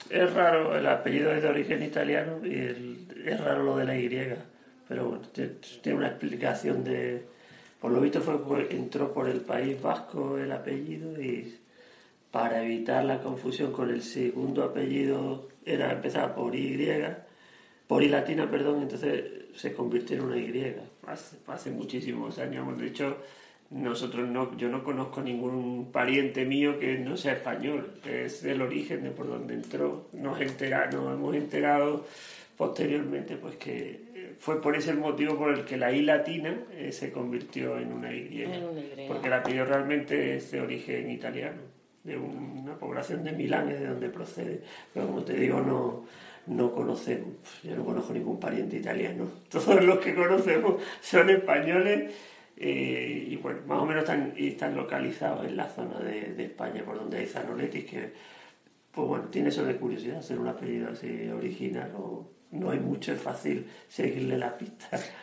Es raro, el apellido es de origen italiano y es raro lo de la Y, pero bueno, tiene una explicación de... Por lo visto entró por el País Vasco el apellido y para evitar la confusión con el segundo apellido empezaba por I latina, perdón, entonces se convirtió en una Y. Hace muchísimos años, de hecho, yo no conozco ningún pariente mío que no sea español, que es del origen de por donde entró. Nos hemos enterado posteriormente pues que fue por ese motivo por el que la I latina se convirtió en una Y, porque el apellido realmente es de origen italiano, de una población de Milán, es de donde procede, pero como te digo, no conocemos, yo no conozco ningún pariente italiano, todos los que conocemos son españoles. Y bueno, más o menos están localizados en la zona de España por donde hay Zanoletis, que pues bueno, tiene eso de curiosidad, ser un apellido así original, no hay mucho, es fácil seguirle la pista.